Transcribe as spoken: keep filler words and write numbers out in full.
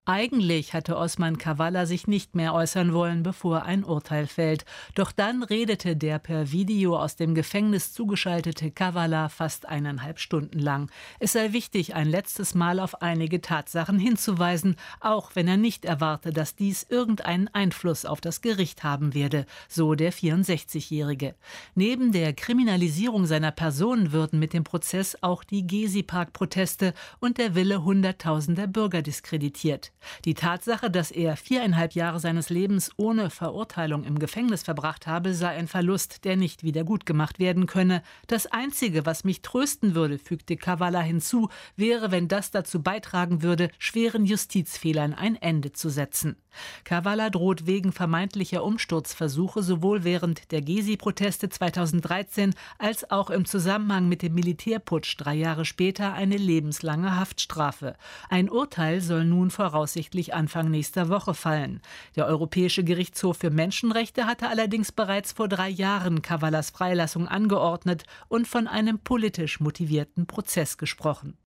Eigentlich hatte Osman Kavala sich nicht mehr äußern wollen, bevor ein Urteil fällt. Doch dann redete der per Video aus dem Gefängnis zugeschaltete Kavala fast eineinhalb Stunden lang. Es sei wichtig, ein letztes Mal auf einige Tatsachen hinzuweisen, auch wenn er nicht erwarte, dass dies irgendeinen Einfluss auf das Gericht haben werde, so der vierundsechzigjährige. Neben der Kriminalisierung seiner Person würden mit dem Prozess auch die Gezi-Park-Proteste und der Wille hunderttausender Bürger diskreditiert. Die Tatsache, dass er viereinhalb Jahre seines Lebens ohne Verurteilung im Gefängnis verbracht habe, sei ein Verlust, der nicht wieder gutgemacht werden könne. Das Einzige, was mich trösten würde, fügte Kavala hinzu, wäre, wenn das dazu beitragen würde, schweren Justizfehlern ein Ende zu setzen. Kavala droht wegen vermeintlicher Umsturzversuche sowohl während der Gezi-Proteste zweitausenddreizehn als auch im Zusammenhang mit dem Militärputsch drei Jahre später eine lebenslange Haftstrafe. Ein Urteil soll nun voraussichtlich Anfang nächster Woche fallen. Der Europäische Gerichtshof für Menschenrechte hatte allerdings bereits vor drei Jahren Kavalas Freilassung angeordnet und von einem politisch motivierten Prozess gesprochen.